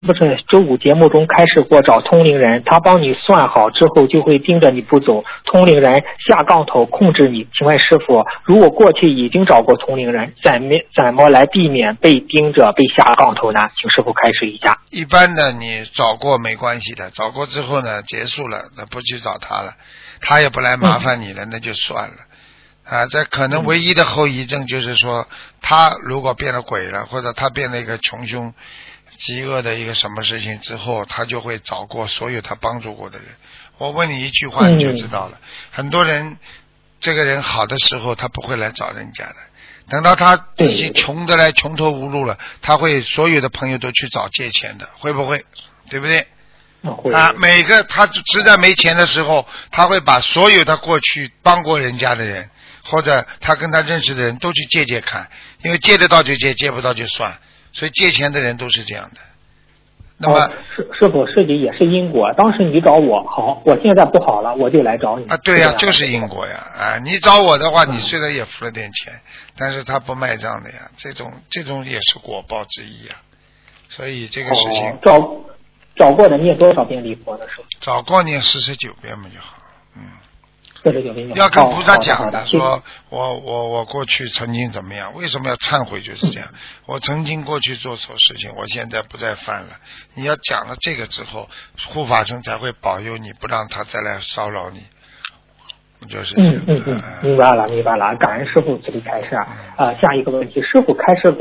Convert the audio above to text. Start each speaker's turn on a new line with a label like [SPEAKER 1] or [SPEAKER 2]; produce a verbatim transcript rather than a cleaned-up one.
[SPEAKER 1] 不是周五节目中开示过找通灵人，他帮你算好之后就会盯着你不走，通灵人下杠头控制你。请问师傅，如果过去已经找过通灵人，怎么怎么来避免被盯着被下杠头呢？请师傅开示一下。
[SPEAKER 2] 一般的你找过没关系的，找过之后呢结束了，那不去找他了，他也不来麻烦你了，嗯、那就算了。啊，这可能唯一的后遗症就是说，他如果变了鬼了，或者他变了一个穷凶饥饿的一个什么事情之后，他就会找过所有他帮助过的人。我问你一句话你就知道了，嗯、很多人这个人好的时候他不会来找人家的，等到他已经穷得来穷途无路了，他会所有的朋友都去找借钱的，会不会？对不对？啊，每个他实在没钱的时候，他会把所有他过去帮过人家的人，或者他跟他认识的人都去借借看，因为借得到就借，借不到就算。所以借钱的人都是这样的。那么、哦、
[SPEAKER 1] 师师傅是的也是因果，当时你找我好，我现在不好了，我就来找你
[SPEAKER 2] 啊。对呀、啊，就是因果呀啊！你找我的话，你虽然也付了点钱，嗯、但是他不卖账的呀，这种这种也是果报之一呀。所以这个事情、
[SPEAKER 1] 哦、找找过的念多少遍礼佛的时候？
[SPEAKER 2] 找过念四十九遍嘛就好，嗯。
[SPEAKER 1] 四十九遍
[SPEAKER 2] 要跟菩萨讲的，说我我我过去曾经怎么样，为什么要忏悔？就是这样，嗯、我曾经过去做错事情，我现在不再犯了。你要讲了这个之后，护法神才会保佑你，不让他再来骚扰你。就是
[SPEAKER 1] 嗯嗯嗯，明白了明白了，感恩师父慈悲开示啊。啊、呃，下一个问题，师父开示。